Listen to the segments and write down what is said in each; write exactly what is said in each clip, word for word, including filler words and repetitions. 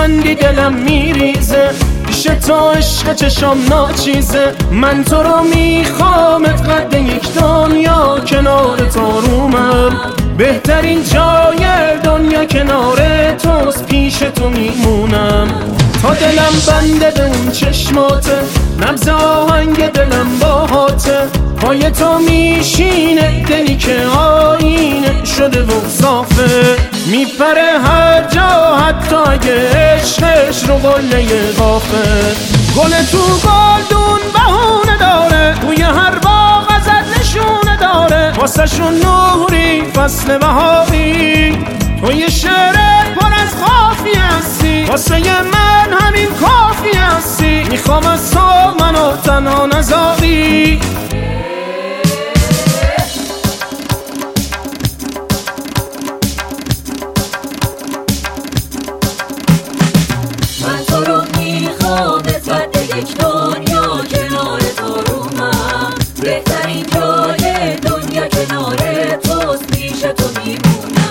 میخندی دلم میریزه، پیش تو عشق چشام ناچیزه. من تو رو میخوامت قد یک دنیا کنار تو رومم، بهترین جای دنیا کنار توست، پیش تو میمونم. تا دلم بنده به اون چشماته، نبض آهنگ دلم باهاته، پای تو میشینه دلی که آینه شده و صافه، میپره هر جا حتی اگه عشقش رو قله قافه. گل تو گلدون بهونه داره، توی هر باغ ازت نشونه داره، واسه شون نوری فصل بهاری، تو یه شعر پر از خافی هستی، واسه من همین کافی هستی. میخوام از تو منو تنها نذاری، من تو رو میخوام قد یک دنیا کنار تو رومم، بهترین جای دنیا کنار توست، پیش تو میمونم.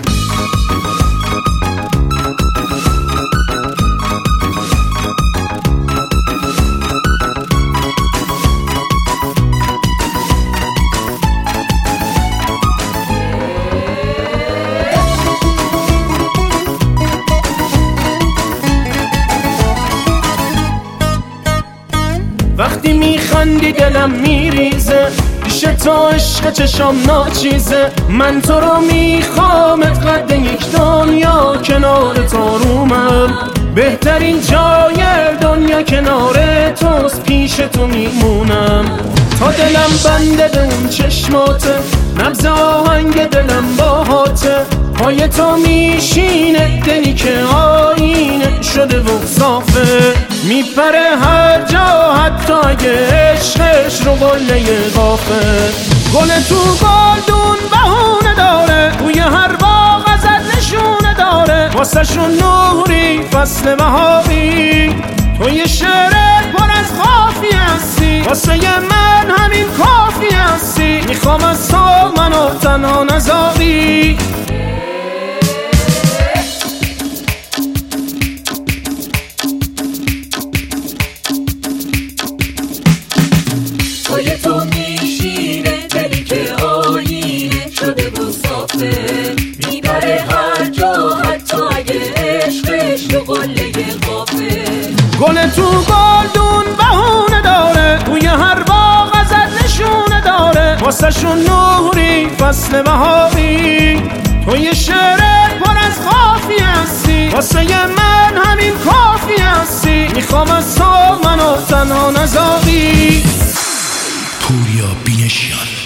وقتی میخندی دلم میریزه، پیش تو عشق چشام ناچیزه. من تو رو میخوامت قد یک دنیا کنار تو رومم، بهترین جای دنیا کنار توست، پیش تو میمونم. تا دلم بنده به اون چشماته، نبض آهنگ دلم باهاته، پای تو میشینه دلی که آینه شده و صافه، میپره هر جا حتی اگه عشقش رو قله قافه. گل تو گلدون بهونه داره، توی هر باغ ازت نشونه داره، واسه شون نوری فصل بهاری، تو یه شعر پر از خافی هستی، واسه من همین کافی هستی. میخوام از تو منو تنها نذاری، پای تو میشینه دلی که آینه شده و صافه، میبره هر جا حتی اگه عشقش رو قله قافه. گل تو گلدون بهونه داره، توی هر باغ ازت نشونه داره، واسه شون نوری فصل بهاری، تو یه شعر پر از خافی هستی، واسه من همین کافی هستی. میخوام از تو منو تنها نذاری. پوریا بینشیان.